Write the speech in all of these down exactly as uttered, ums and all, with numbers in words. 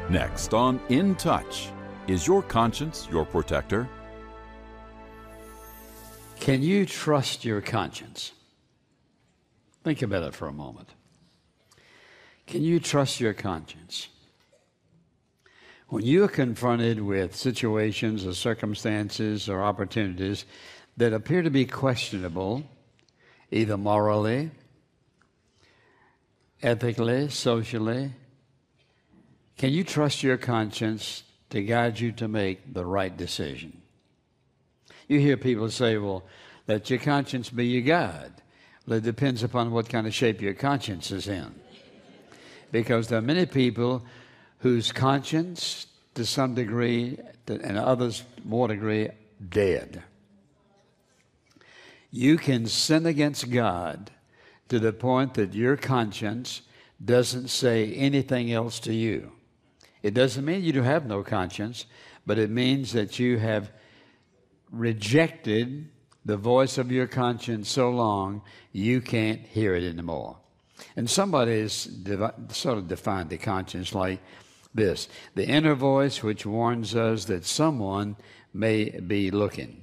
Next on In Touch, is your conscience your protector? Can you trust your conscience? Think about it for a moment. Can you trust your conscience? When you are confronted with situations or circumstances or opportunities that appear to be questionable, either morally, ethically, socially, can you trust your conscience to guide you to make the right decision? You hear people say, well, let your conscience be your guide. Well, it depends upon what kind of shape your conscience is in. Because there are many people whose conscience, to some degree, and others more degree, dead. You can sin against God to the point that your conscience doesn't say anything else to you. It doesn't mean you have no conscience, but it means that you have rejected the voice of your conscience so long you can't hear it anymore. And somebody has devi- sort of defined the conscience like this: the inner voice which warns us that someone may be looking.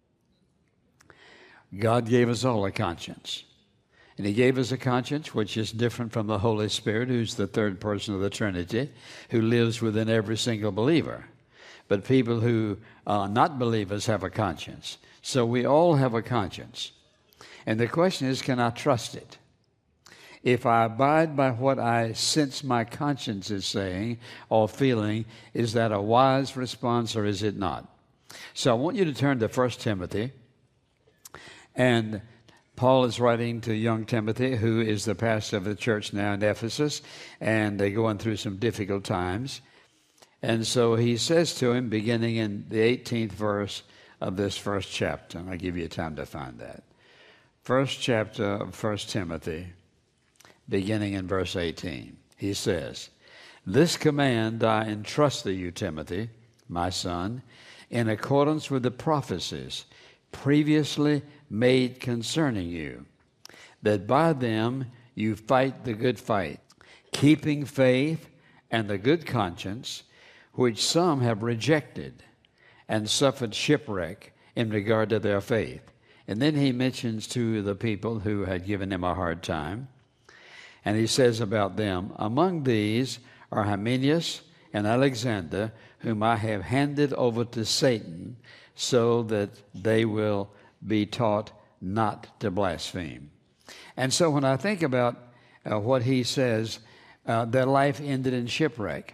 God gave us all a conscience. And He gave us a conscience which is different from the Holy Spirit, who's the third person of the Trinity, who lives within every single believer. But people who are not believers have a conscience. So we all have a conscience. And the question is, can I trust it? If I abide by what I sense my conscience is saying or feeling, is that a wise response or is it not? So I want you to turn to First Timothy. And Paul is writing to young Timothy, who is the pastor of the church now in Ephesus, and they're going through some difficult times. And so he says to him, beginning in the eighteenth verse of this first chapter, and I'll give you time to find that. First chapter of First Timothy, beginning in verse eighteen, he says, "This command I entrust to you, Timothy, my son, in accordance with the prophecies previously made concerning you, that by them you fight the good fight, keeping faith and the good conscience, which some have rejected and suffered shipwreck in regard to their faith." And then he mentions two of the people who had given him a hard time. And he says about them, "Among these are Hymenaeus and Alexander, whom I have handed over to Satan, so that they will be taught not to blaspheme." And so when I think about uh, what he says, uh, their life ended in shipwreck.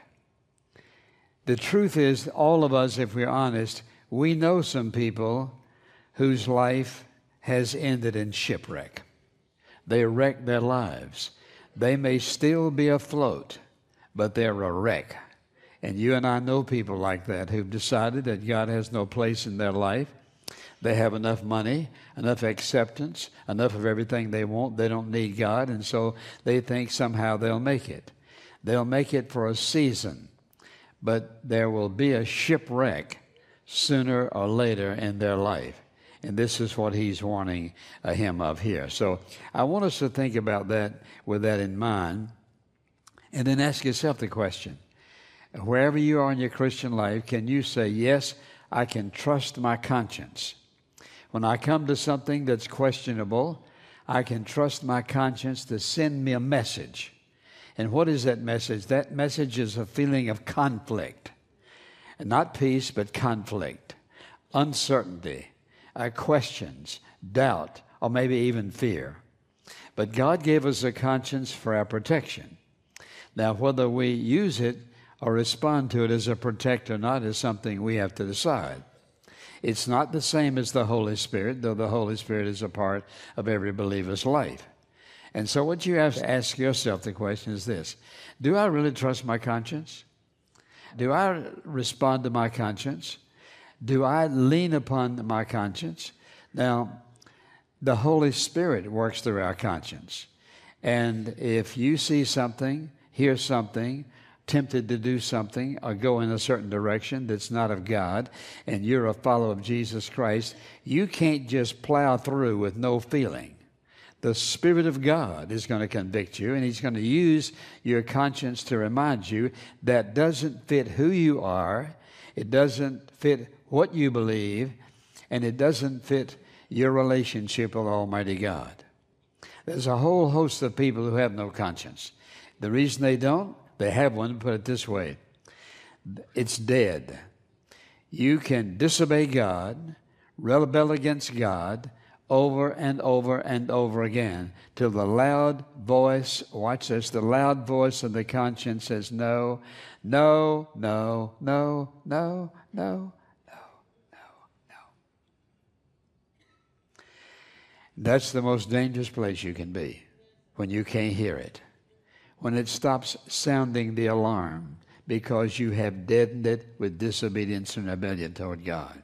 The truth is, all of us, if we're honest, we know some people whose life has ended in shipwreck. They wrecked their lives. They may still be afloat, but they're a wreck. And you and I know people like that who've decided that God has no place in their life. They have enough money, enough acceptance, enough of everything they want. They don't need God, and so they think somehow they'll make it. They'll make it for a season, but there will be a shipwreck sooner or later in their life. And this is what he's warning uh, him of here. So I want us to think about that with that in mind, and then ask yourself the question: wherever you are in your Christian life, can you say, yes, I can trust my conscience? When I come to something that's questionable, I can trust my conscience to send me a message. And what is that message? That message is a feeling of conflict. Not peace, but conflict, uncertainty, uh, questions, doubt, or maybe even fear. But God gave us a conscience for our protection. Now, whether we use it or respond to it as a protector or not is something we have to decide. It's not the same as the Holy Spirit, though the Holy Spirit is a part of every believer's life. And so what you have to ask yourself the question is this: do I really trust my conscience? Do I respond to my conscience? Do I lean upon my conscience? Now, the Holy Spirit works through our conscience. And if you see something, hear something, tempted to do something or go in a certain direction that's not of God, and you're a follower of Jesus Christ, you can't just plow through with no feeling. the Spirit of God is going to convict you, and He's going to use your conscience to remind you that doesn't fit who you are, it doesn't fit what you believe, and it doesn't fit your relationship with Almighty God. There's a whole host of people who have no conscience. The reason they don't, they have one, put it this way, it's dead. You can disobey God, rebel against God, over and over and over again till the loud voice, watch this, the loud voice of the conscience says no, no, no, no, no, no, no, no, no. That's the most dangerous place you can be, when you can't hear it, when it stops sounding the alarm because you have deadened it with disobedience and rebellion toward God.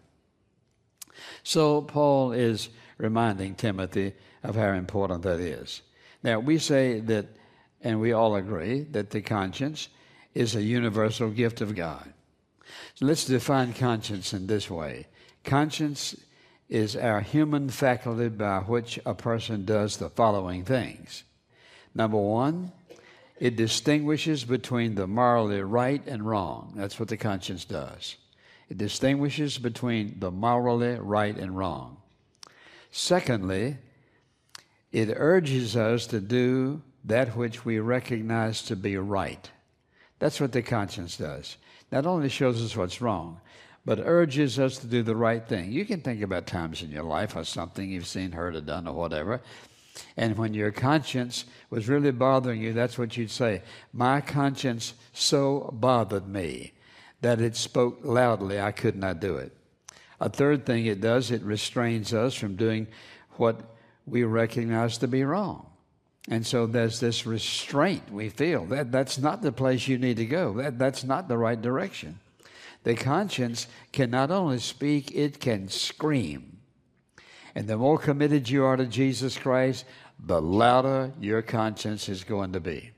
So Paul is reminding Timothy of how important that is. Now, we say that, and we all agree, that the conscience is a universal gift of God. So let's define conscience in this way. Conscience is our human faculty by which a person does the following things. Number one, it distinguishes between the morally right and wrong. That's what the conscience does. It distinguishes between the morally right and wrong. Secondly, it urges us to do that which we recognize to be right. That's what the conscience does. Not only shows us what's wrong, but urges us to do the right thing. You can think about times in your life or something you've seen, heard, or done, or whatever, and when your conscience was really bothering you, that's what you'd say. My conscience so bothered me that it spoke loudly, I could not do it. A third thing it does, it restrains us from doing what we recognize to be wrong. And so there's this restraint we feel. That, that's not the place you need to go. That, that's not the right direction. The conscience can not only speak, it can scream. And the more committed you are to Jesus Christ, the louder your conscience is going to be.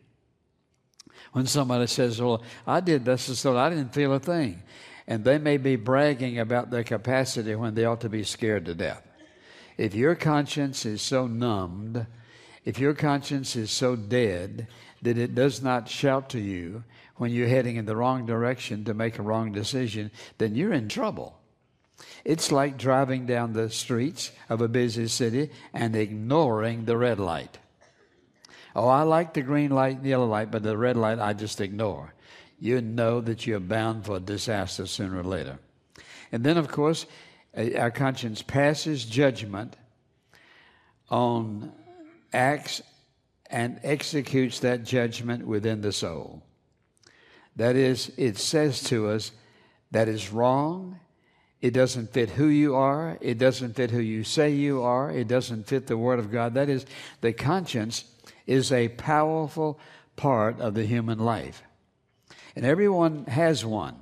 When somebody says, well, I did this, so I didn't feel a thing. And they may be bragging about their capacity when they ought to be scared to death. If your conscience is so numbed, if your conscience is so dead that it does not shout to you when you're heading in the wrong direction to make a wrong decision, then you're in trouble. It's like driving down the streets of a busy city and ignoring the red light. Oh, I like the green light and the yellow light, but the red light I just ignore. You know that you're bound for disaster sooner or later. And then, of course, our conscience passes judgment on acts and executes that judgment within the soul. That is, it says to us that is wrong. It doesn't fit who you are. It doesn't fit who you say you are. It doesn't fit the Word of God. That is, the conscience is a powerful part of the human life. And everyone has one.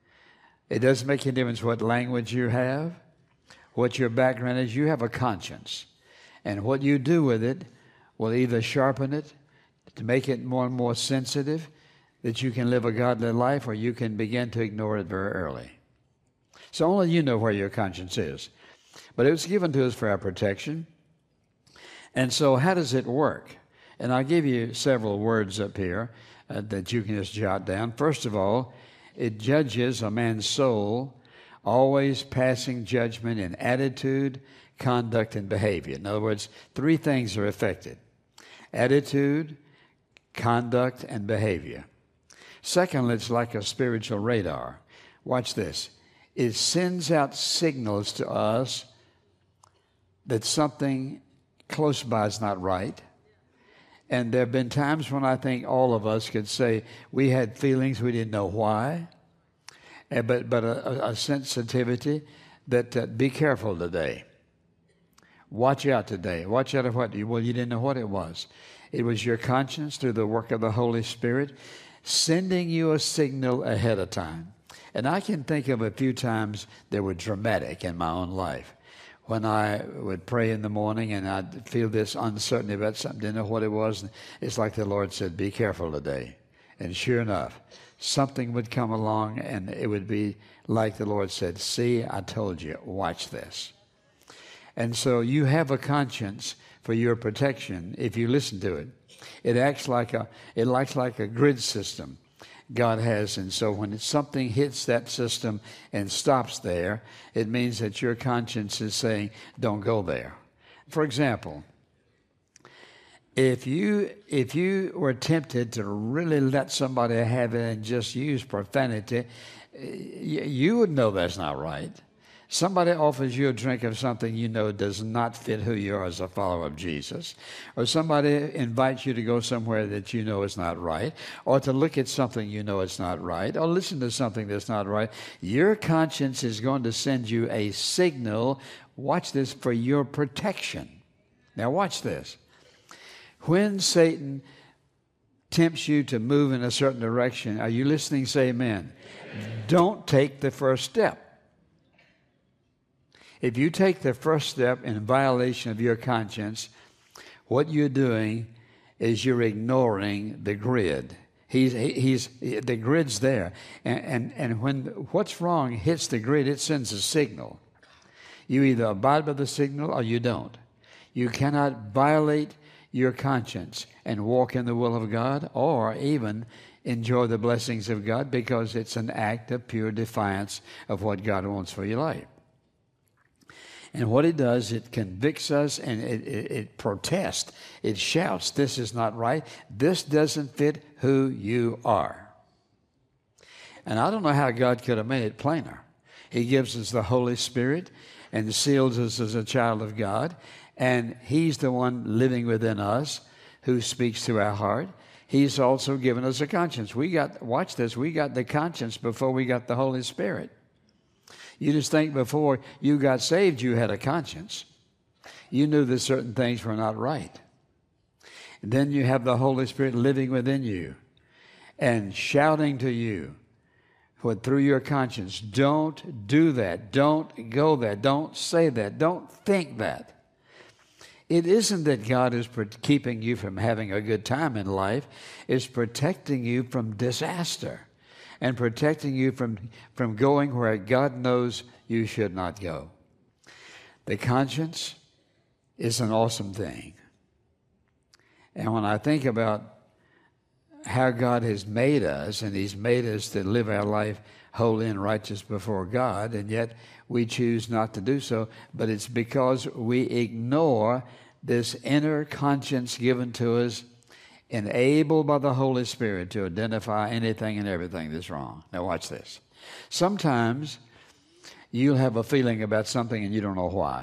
It doesn't make any difference what language you have, what your background is. You have a conscience. And what you do with it will either sharpen it to make it more and more sensitive, that you can live a godly life, or you can begin to ignore it very early. So only you know where your conscience is. But it was given to us for our protection. And so how does it work? And I'll give you several words up here uh, that you can just jot down. First of all, it judges a man's soul, always passing judgment in attitude, conduct, and behavior. In other words, three things are affected: attitude, conduct, and behavior. Secondly, it's like a spiritual radar. Watch this. It sends out signals to us that something close by is not right. And there have been times when I think all of us could say we had feelings we didn't know why, but, but a, a sensitivity that uh, be careful today. Watch out today. Watch out of what? Well, you didn't know what it was. It was your conscience through the work of the Holy Spirit sending you a signal ahead of time. And I can think of a few times that were dramatic in my own life. When I would pray in the morning and I'd feel this uncertainty about something, didn't know what it was, it's like the Lord said, be careful today. And sure enough, something would come along and it would be like the Lord said, see, I told you, watch this. And so you have a conscience for your protection if you listen to it. It acts like a it acts like a grid system God has, and so when something hits that system and stops there, it means that your conscience is saying, don't go there. For example, if you if you were tempted to really let somebody have it and just use profanity, you would know that's not right. Somebody offers you a drink of something you know does not fit who you are as a follower of Jesus, or somebody invites you to go somewhere that you know is not right, or to look at something you know is not right, or listen to something that's not right, your conscience is going to send you a signal, watch this, for your protection. Now watch this. When Satan tempts you to move in a certain direction, are you listening? Say amen. Amen. Don't take the first step. If you take the first step in violation of your conscience, what you're doing is you're ignoring the grid. He's, he's, the grid's there. And, and, and when what's wrong hits the grid, it sends a signal. You either abide by the signal or you don't. You cannot violate your conscience and walk in the will of God or even enjoy the blessings of God, because it's an act of pure defiance of what God wants for your life. And what it does, it convicts us and it, it, it protests. It shouts, this is not right. This doesn't fit who you are. And I don't know how God could have made it plainer. He gives us the Holy Spirit and seals us as a child of God. And He's the one living within us who speaks to our heart. He's also given us a conscience. We got, watch this, we got the conscience before we got the Holy Spirit. You just think before you got saved, you had a conscience. You knew that certain things were not right. And then you have the Holy Spirit living within you and shouting to you what, through your conscience, don't do that, don't go there, don't say that, don't think that. It isn't that God is keeping you from having a good time in life. It's protecting you from disaster and protecting you from, from going where God knows you should not go. The conscience is an awesome thing. And when I think about how God has made us, and He's made us to live our life holy and righteous before God, and yet we choose not to do so, but it's because we ignore this inner conscience given to us, enabled by the Holy Spirit to identify anything and everything that's wrong. Now watch this. Sometimes you'll have a feeling about something and you don't know why.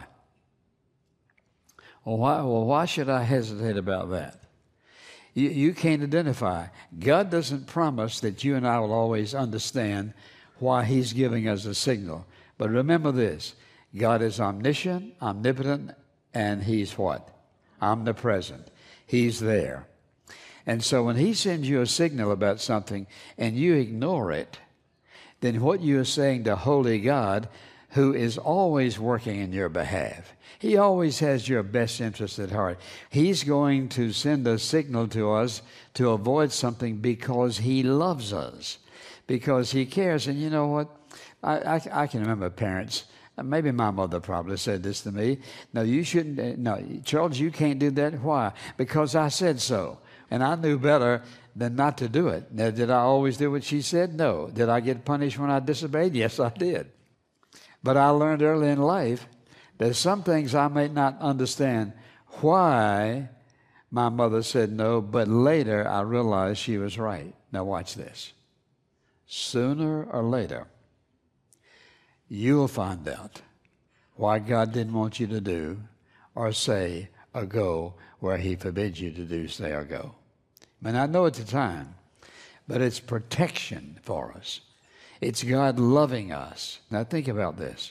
Well, why, well, why should I hesitate about that? You, you can't identify. God doesn't promise that you and I will always understand why He's giving us a signal. But remember this, God is omniscient, omnipotent, and He's what? Omnipresent. He's there. And so when He sends you a signal about something and you ignore it, then what you are saying to Holy God, who is always working in your behalf, He always has your best interest at heart. He's going to send a signal to us to avoid something because He loves us, because He cares. And you know what? I, I, I can remember parents, maybe my mother probably said this to me, no, you shouldn't, no, Charles, you can't do that. Why? Because I said so. And I knew better than not to do it. Now, did I always do what she said? No. Did I get punished when I disobeyed? Yes, I did. But I learned early in life that some things I may not understand why my mother said no, but later I realized she was right. Now watch this. Sooner or later, you'll find out why God didn't want you to do or say or go where He forbids you to do, say, or go. I mean, I know at the time, but it's protection for us. It's God loving us. Now think about this.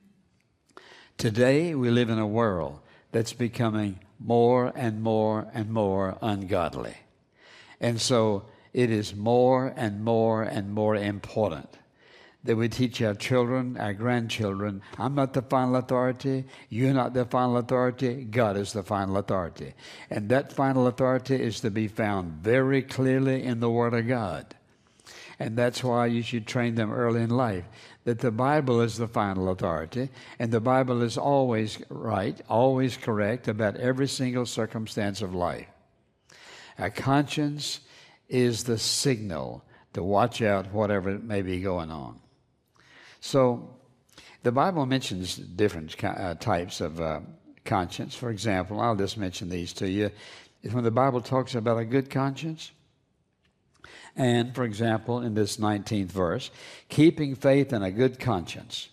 Today we live in a world that's becoming more and more and more ungodly. And so it is more and more and more important that we teach our children, our grandchildren, I'm not the final authority, you're not the final authority, God is the final authority. And that final authority is to be found very clearly in the Word of God. And that's why you should train them early in life that the Bible is the final authority, and the Bible is always right, always correct about every single circumstance of life. Our conscience is the signal to watch out whatever may be going on. So the Bible mentions different uh, types of uh, conscience. For example, I'll just mention these to you. When the Bible talks about a good conscience, and, for example, in this nineteenth verse, keeping faith and a good conscience.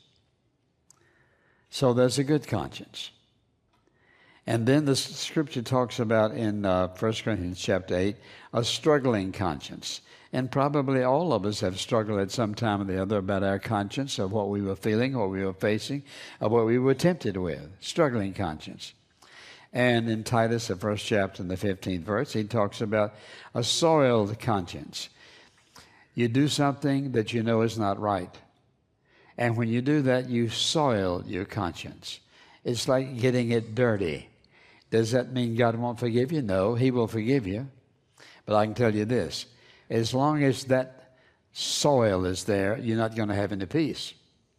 So there's a good conscience. And then the Scripture talks about in uh, First Corinthians chapter eight, a struggling conscience. And probably all of us have struggled at some time or the other about our conscience, of what we were feeling, what we were facing, of what we were tempted with. Struggling conscience. And in Titus, the first chapter and the fifteenth verse, he talks about a soiled conscience. You do something that you know is not right. And when you do that, you soil your conscience. It's like getting it dirty. Does that mean God won't forgive you? No, He will forgive you. But I can tell you this, as long as that soil is there, you're not going to have any peace.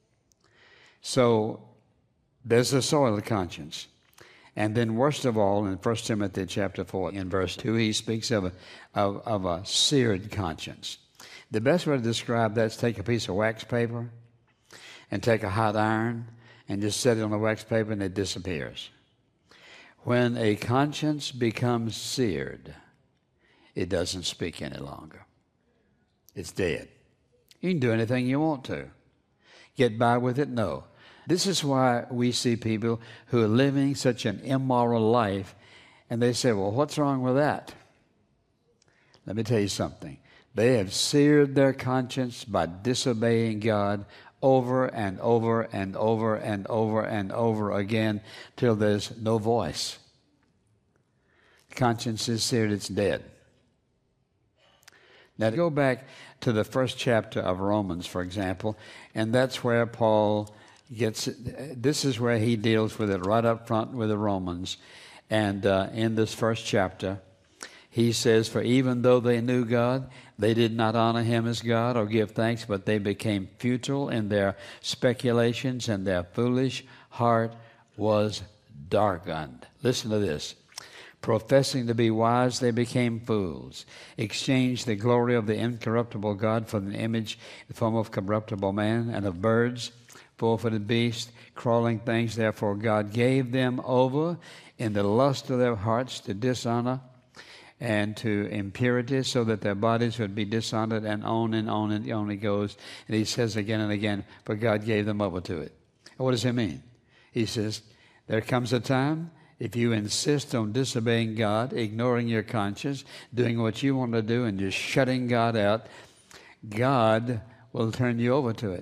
So there's a soiled conscience. And then worst of all, in First Timothy chapter four, in verse two, he speaks of a, of, of a seared conscience. The best way to describe that is take a piece of wax paper and take a hot iron and just set it on the wax paper and it disappears. When a conscience becomes seared, it doesn't speak any longer. It's dead. You can do anything you want to. Get by with it? No. This is why we see people who are living such an immoral life, and they say, well, what's wrong with that? Let me tell you something. They have seared their conscience by disobeying God over and over and over and over and over again till there's no voice. Conscience is seared, it's dead. Now, to go back to the first chapter of Romans, for example, and that's where Paul gets it. This is where he deals with it right up front with the Romans. And uh, in this first chapter, he says, for even though they knew God, they did not honor Him as God or give thanks, but they became futile in their speculations, and their foolish heart was darkened. Listen to this. Professing to be wise, they became fools, exchanged the glory of the incorruptible God for the image, the form of corruptible man, and of birds, four-footed beasts, crawling things. Therefore God gave them over in the lust of their hearts to dishonor and to impurity, so that their bodies would be dishonored, and on and on and on it goes. And he says again and again, but God gave them over to it. What does he mean? He says, there comes a time, if you insist on disobeying God, ignoring your conscience, doing what you want to do, and just shutting God out, God will turn you over to it.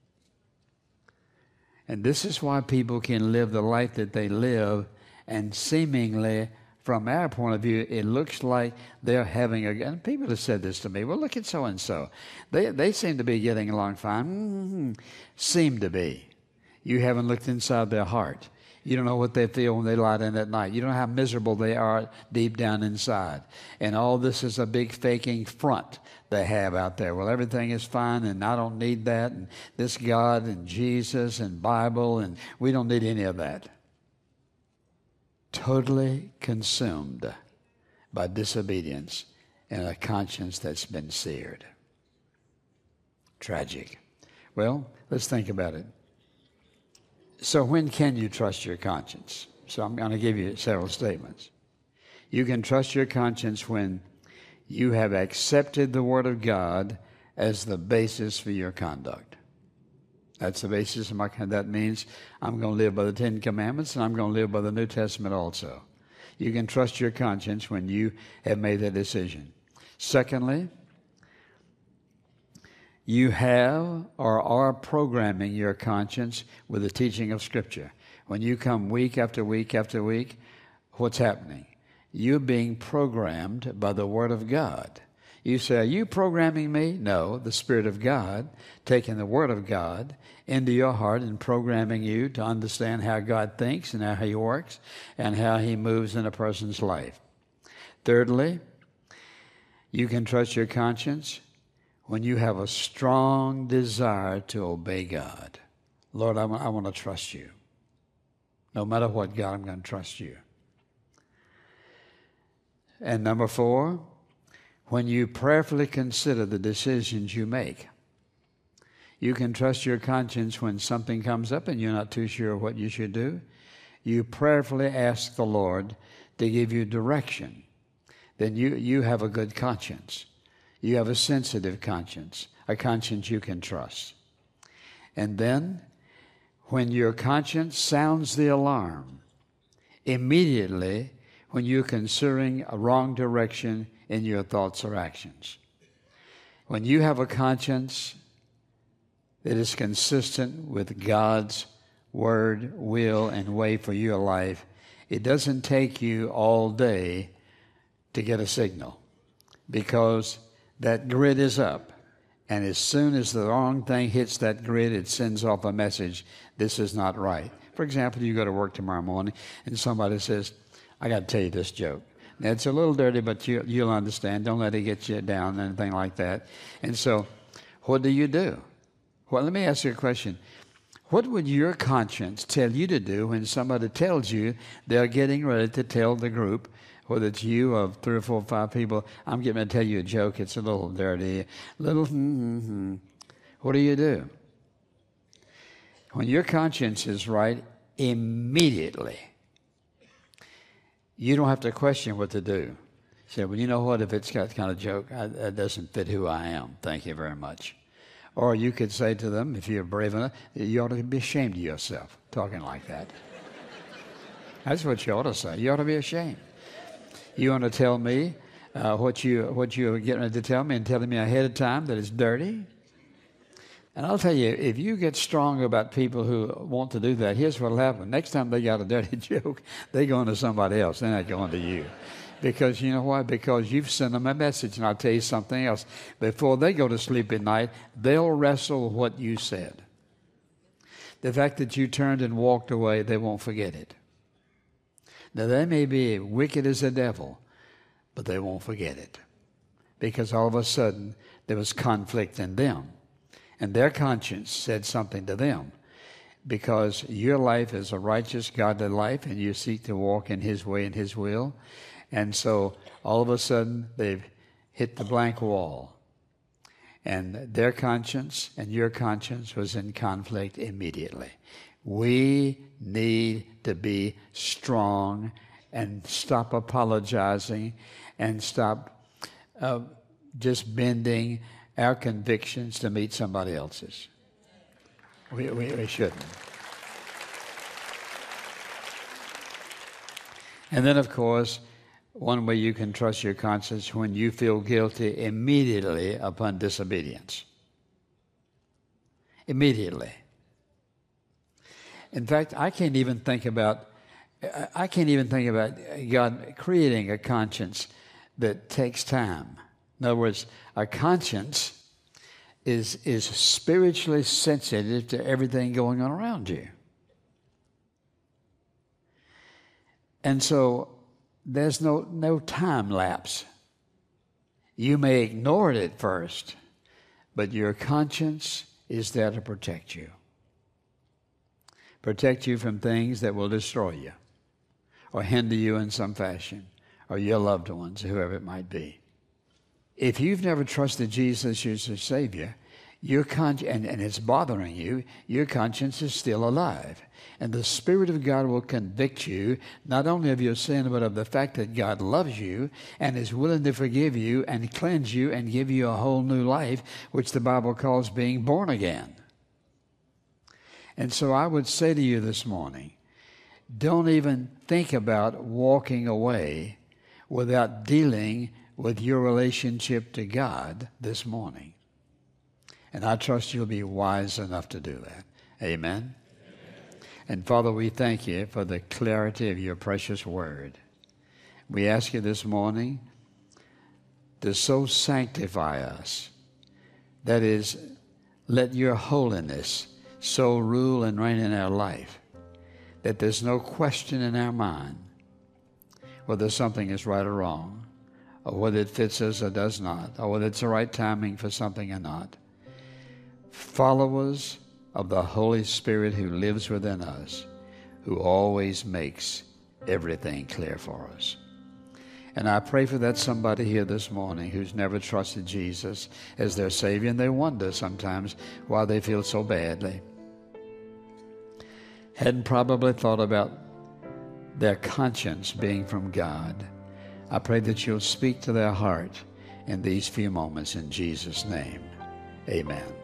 And this is why people can live the life that they live, and seemingly, from our point of view, it looks like they're having a... And people have said this to me, well, look at so-and-so. They, they seem to be getting along fine. Mm-hmm. Seem to be. You haven't looked inside their heart. You don't know what they feel when they lie down at night. You don't know how miserable they are deep down inside. And all this is a big faking front they have out there. Well, everything is fine, and I don't need that, and this God and Jesus and Bible, and we don't need any of that. Totally consumed by disobedience and a conscience that's been seared. Tragic. Well, let's think about it. So when can you trust your conscience? So I'm going to give you several statements. You can trust your conscience when you have accepted the Word of God as the basis for your conduct. That's the basis of my conduct. That means I'm going to live by the Ten Commandments, and I'm going to live by the New Testament also. You can trust your conscience when you have made that decision. Secondly, you have or are programming your conscience with the teaching of Scripture. When you come week after week after week, what's happening? You're being programmed by the Word of God. You say, are you programming me? No, the Spirit of God taking the Word of God into your heart and programming you to understand how God thinks and how He works and how He moves in a person's life. Thirdly, you can trust your conscience when you have a strong desire to obey God. Lord, I want, I want to trust you. No matter what, God, I'm going to trust you. And number four, when you prayerfully consider the decisions you make. You can trust your conscience when something comes up and you're not too sure what you should do. You prayerfully ask the Lord to give you direction. Then you, you have a good conscience. You have a sensitive conscience, a conscience you can trust. And then, when your conscience sounds the alarm, immediately when you're considering a wrong direction in your thoughts or actions. When you have a conscience that is consistent with God's word, will, and way for your life, it doesn't take you all day to get a signal, because that grid is up. And as soon as the wrong thing hits that grid, it sends off a message, this is not right. For example, you go to work tomorrow morning and somebody says, I got to tell you this joke. Now, it's a little dirty, but you, you'll understand. Don't let it get you down, anything like that. And so, what do you do? Well, let me ask you a question. What would your conscience tell you to do when somebody tells you they're getting ready to tell the group, whether it's you or three or four or five people, I'm getting ready to tell you a joke, it's a little dirty, little hmm-hmm. What do you do? When your conscience is right, immediately, you don't have to question what to do. You say, well, you know what, if it's got kind of joke, I, that doesn't fit who I am. Thank you very much. Or you could say to them, if you're brave enough, you ought to be ashamed of yourself, talking like that. That's what you ought to say. You ought to be ashamed. You want to tell me uh, what, you, what you're getting ready to tell me and telling me ahead of time that it's dirty? And I'll tell you, if you get strong about people who want to do that, here's what will happen. Next time they got a dirty joke, they go to somebody else. They're not going to you. Because you know why? Because you've sent them a message. And I'll tell you something else. Before they go to sleep at night, they'll wrestle with what you said. The fact that you turned and walked away, they won't forget it. Now, they may be wicked as the devil, but they won't forget it. Because all of a sudden, there was conflict in them. And their conscience said something to them. Because your life is a righteous, godly life, and you seek to walk in His way and His will. And so, all of a sudden, they've hit the blank wall. And their conscience and your conscience was in conflict immediately. We need to be strong and stop apologizing and stop uh, just bending our convictions to meet somebody else's. We, we, we shouldn't. And then, of course, one way you can trust your conscience when you feel guilty immediately upon disobedience. Immediately. In fact, I can't even think about I can't even think about God creating a conscience that takes time. In other words, a conscience is is spiritually sensitive to everything going on around you. And so there's no, no time lapse. You may ignore it at first, but your conscience is there to protect you. Protect you from things that will destroy you or hinder you in some fashion, or your loved ones, whoever it might be. If you've never trusted Jesus as your Savior, your con- and, and it's bothering you, your conscience is still alive. And the Spirit of God will convict you not only of your sin, but of the fact that God loves you and is willing to forgive you and cleanse you and give you a whole new life, which the Bible calls being born again. And so I would say to you this morning, don't even think about walking away without dealing with your relationship to God this morning. And I trust you'll be wise enough to do that. Amen? Amen. And Father, we thank you for the clarity of your precious word. We ask you this morning to so sanctify us. That is, let your holiness so rule and reign in our life that there's no question in our mind whether something is right or wrong, or whether it fits us or does not, or whether it's the right timing for something or not. Followers of the Holy Spirit who lives within us, who always makes everything clear for us. And I pray for that somebody here this morning who's never trusted Jesus as their Savior, and they wonder sometimes why they feel so badly. Hadn't probably thought about their conscience being from God. I pray that you'll speak to their heart in these few moments in Jesus' name. Amen.